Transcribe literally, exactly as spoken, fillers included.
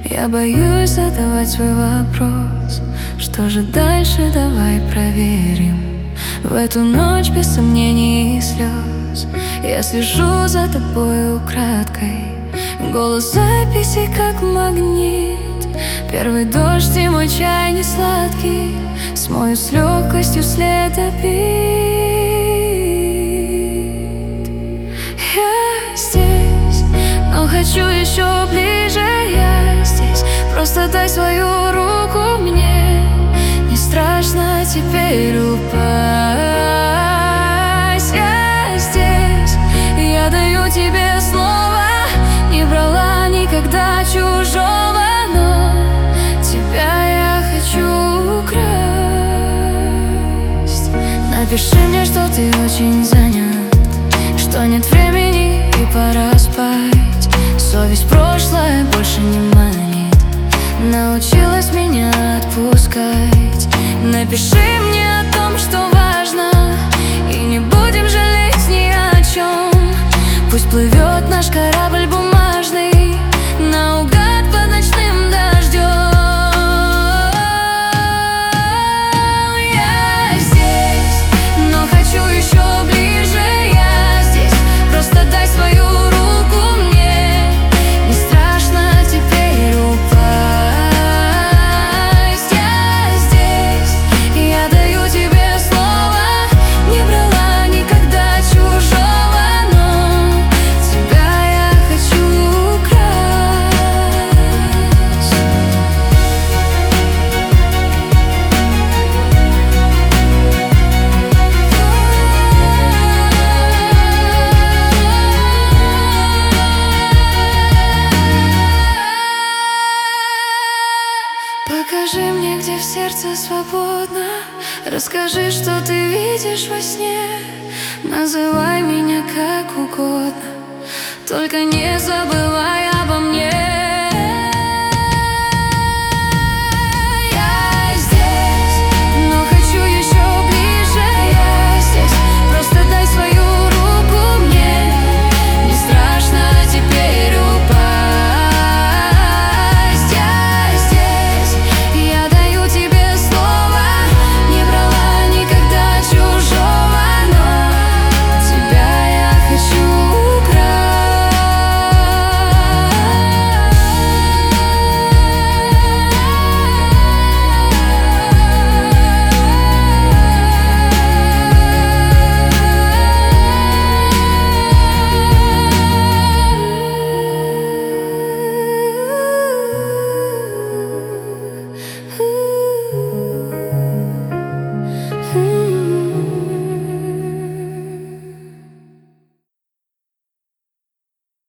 Я боюсь задавать свой вопрос. Что же дальше, давай проверим. В эту ночь без сомнений и слез я слежу за тобой украдкой. Голос записи как магнит. Первый дождь и мой чай не сладкий смою с легкостью след обид. Я здесь, но хочу еще ближе. Я здесь, просто дай свою руку мне. Не страшно теперь упасть. Я здесь, я даю тебе слово. Не брала никогда чужого, но тебя я хочу украсть. Напиши мне, что ты очень занят, что нет времени и пора спать. Совесть прошлое больше не манит, научилась меня отпускать. Напиши мне о том, что важно, и не будем жалеть ни о чем. Пусть плывет наш корабль бумажный наугад под ночным дождем. Я здесь, но хочу еще ближе. Я здесь, просто дай свою руку мне. Не страшно теперь упасть. Я здесь, я даю тебе слово. Не брала никогда чужого, но тебя я хочу украсть. Покажи мне, где в сердце свободно. Расскажи, что ты видишь во сне. Называй меня как угодно, только не забывай об